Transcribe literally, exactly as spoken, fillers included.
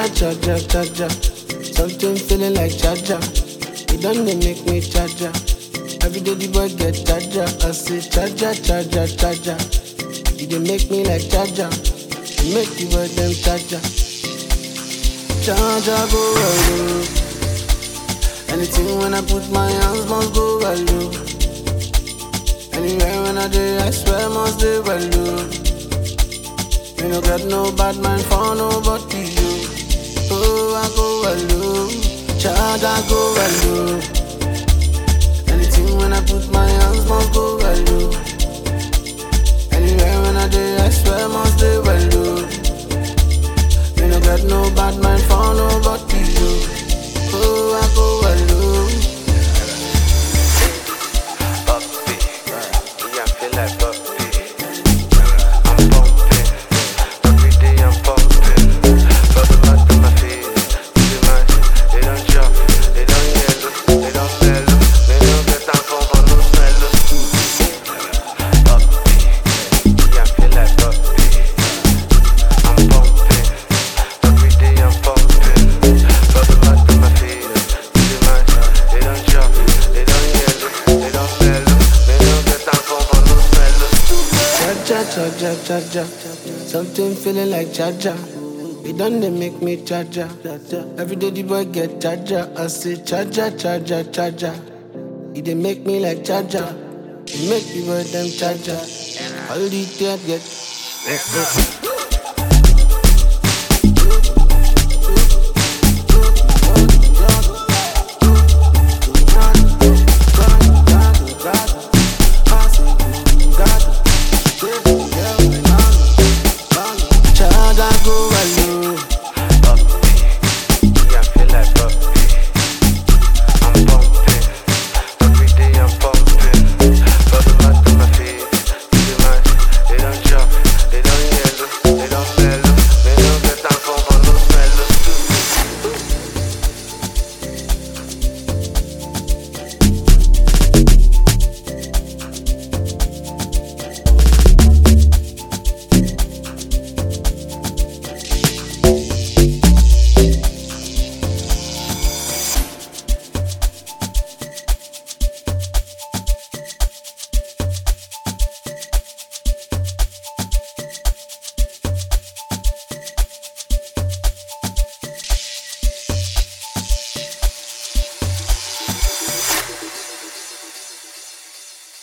Charger, charger, charger. Something feeling like charger. It done they make me charger. Every day the boy get charger. I say charger, charger, charger. It dey make me like charger. It make the boy them charger. Charger go well. Anything when I put my hands must go well. Anywhere when I do, I swear must do well. You no got no bad mind for nobody, you. Oh, I go alone, child, I go alone. Anything when I put my hands must go alone. Anywhere when I do, I swear must do alone. You no got no bad mind for nobody, you. Oh, I go alone. Puppy, yeah, I feel like puppy. Charger, charger, something feeling like charger. It done they make me charger. Every day the boy get charger. I say charger, charger, charger. It dey make me like charger. It make the boy them charger. All the tears get. Go